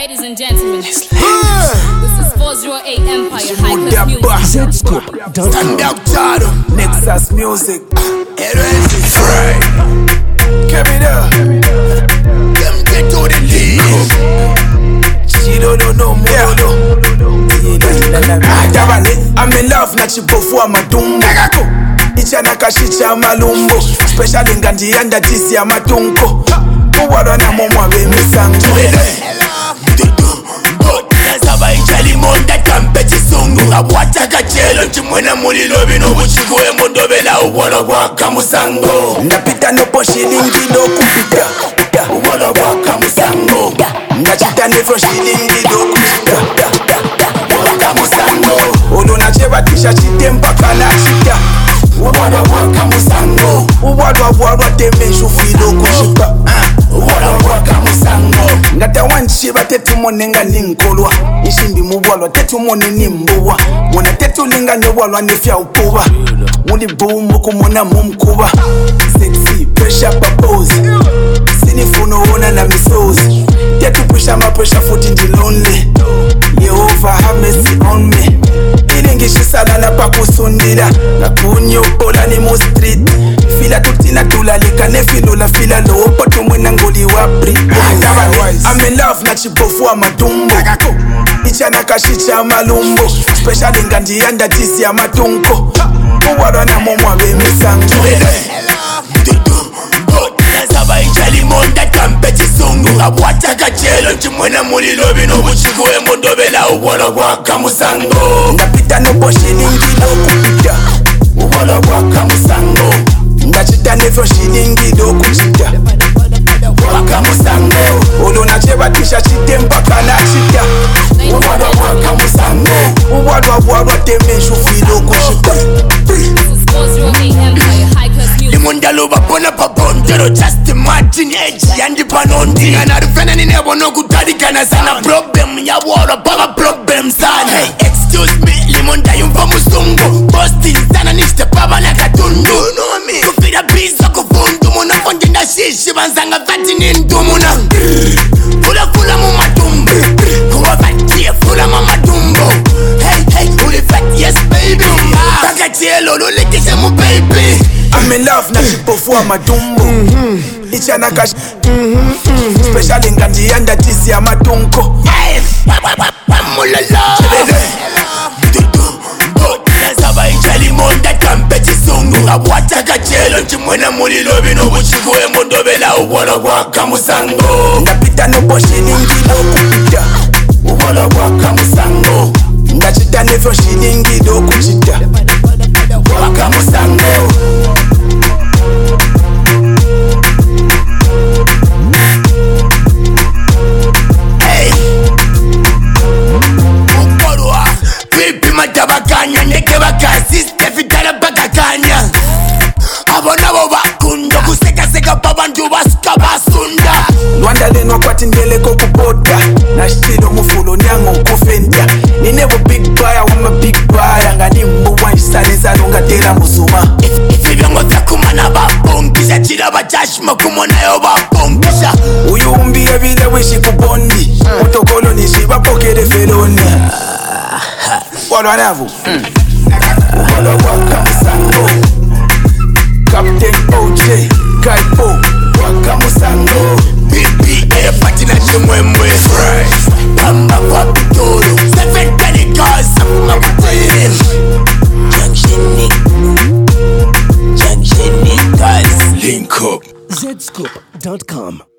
Ladies and gentlemen, this is 408 Empire High Class Music. Stand up, Tado. Nexus Music. Erenzi Fry. Kevin up. Come get to the league. She don't know more. I'm in love na chipofu matumbo. Ichana kashicha malumbo. Especially ngandi yanda tisi ya matunko. Uwara na momwa be misango. Nasaba ichali monda kampeti sungu. Abwata kachelo chimwena mulilo bino buchikuwe mondobela uwara waka musango. Napita nopo shilingi do kupita. Uwara waka musango. Nachita nefro shilingi do kupita. Waka musango. Ono nacheba tisha chitempa kanachita. Uwara waka musango. Uwara temeshu filo kushika. Uwara waka musango. Ngata wanchiba tetu monenga ninkolwa. Ishimbi mubwalwa tetu mone nimbuwa. Mwana tetu linga nyobwalwa nefya upuba. Muli boom kumona mumkuba. Sexy pressure purpose. Sinifuno ona na misozi. Tetu pusha ma pressure foot in the lonely. Jehovah have mercy on me. Ilingishi sana na pakusundira. Na kunyo ola ni mo street. Fila tutina tulalika nefilo la fila lo opoto mwena ngoli wapri. I'm in love na chipofu wa matumbo. Ichana kashicha malumbo. Especially ngandi yanda tisi ya matunko. Uwara na momwa be misango. Nasaba ichali monda kampeti sungu. Abwata kachelo chimwena mulilo bino buchikuwe mondobela uwara waka musango. Napita nopo shilingi do kupita. Uwara waka musango. Nachita nefro shilingi do kuchita. Waka musango. Ono nacheba tisha chitempa kanachita. Uwara waka musango. Uwara temeshu filo kushita. This is 408 Empire High Class Music. Limundalo babona papondero just Martin Edge yandi panondi. Anarufena ninebo no kutadikana sana problem ya wara baba problem sana. Hey, excuse me, limonda yumva musungu. Boston sana nishte baba na katundu. Kufira bizo kufundu muna fondi na shishi banzanga fati nindumuna. Kula mu matumbo. Kuwa fatie fula mu matumbo. Hey, uli fat yes baby. Takatielo lulikishe mu baby. I'm in love na chipofu wa matumbo. Ichana kash especially ngandi yanda tisi ya matunko. Mulala nasaba ichali monda kampeti sungu. Abwata kachelo chimwena mulilo bino buchikuwe mondobela uwara waka musango. Napita nopo shilingi do kupita. Uwara waka musango. Nachita nefro shilingi do kuchita. Waka musango. Matabakanya neke bakasi stefitala bakakanya. Abona bo bakundo kuseka babantu basuka basunda. Lwanda leno kwati ndele kokupota. Na shilo mufulo nyango kufendia. Ninebo big buyer wama big buyer. Ngani mbuwa njisaneza lunga tera musuma. Ifibiongo takumana babunkisha. Chila bachashima kumona yo babunkisha. Uyumbi vile wishi kubondi. Utokolo nishiba pokere feloni. Wala navu. Wala waka musango. Captain OJ Kaipo waka musango. BBA patina chimwemwe Fry. Pamba kwa pitoro 7 penny cars. Afuma kutayiri Junction Nickers. Link up Zscoop.com